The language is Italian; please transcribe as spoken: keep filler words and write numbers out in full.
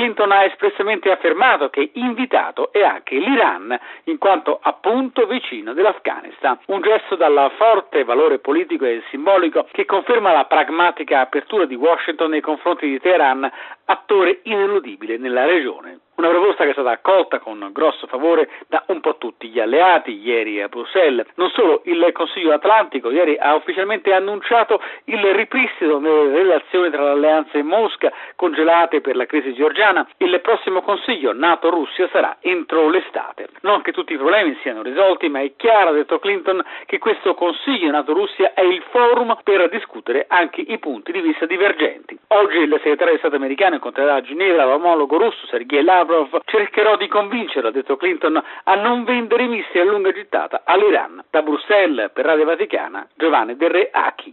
Clinton ha espressamente affermato che invitato è anche l'Iran, in quanto appunto vicino dell'Afghanistan. Un gesto dal forte valore politico e simbolico che conferma la pragmatica apertura di Washington nei confronti di Teheran, attore ineludibile nella regione. Una proposta che è stata accolta con grosso favore da un po' tutti gli alleati ieri a Bruxelles. Non solo, il Consiglio Atlantico ieri ha ufficialmente annunciato il ripristino delle relazioni tra l'alleanza e Mosca, congelate per la crisi georgiana. Il prossimo Consiglio NATO-Russia sarà entro l'estate. Non che tutti i problemi siano risolti, ma è chiaro, ha detto Clinton, che questo Consiglio NATO-Russia è il forum per discutere anche i punti di vista divergenti. Oggi il segretario di Stato americano incontrerà a Ginevra l'omologo russo Sergei Lavrov. Cercherò di convincerlo, ha detto Clinton, a non vendere missili a lunga gittata all'Iran. Da Bruxelles, per Radio Vaticana, Giovanni Del Re Acchi.